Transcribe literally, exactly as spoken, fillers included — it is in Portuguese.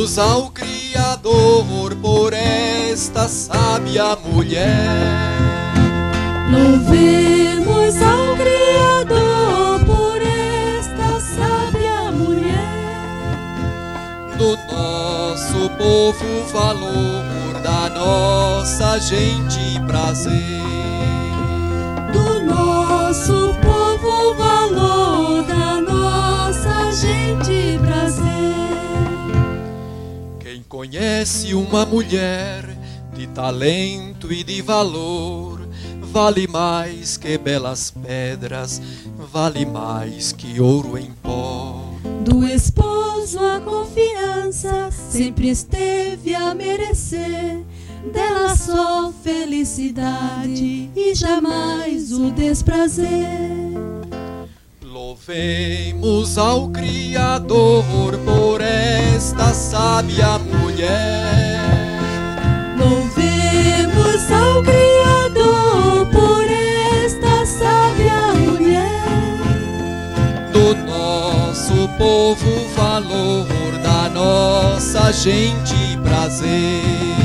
Louvemos ao Criador por esta sábia mulher. Louvemos ao Criador por esta sábia mulher. Do nosso povo valor, da nossa gente prazer. Do nosso povo valor, da nossa gente prazer. Quem conhece uma mulher de talento e de valor, vale mais que belas pedras, vale mais que ouro em pó. Do esposo a confiança sempre esteve a merecer, dela só felicidade e jamais o desprazer. Louvemos ao Criador por esta sábia mulher. Louvemos ao Criador por esta sábia mulher. Do nosso povo valor, da nossa gente prazer.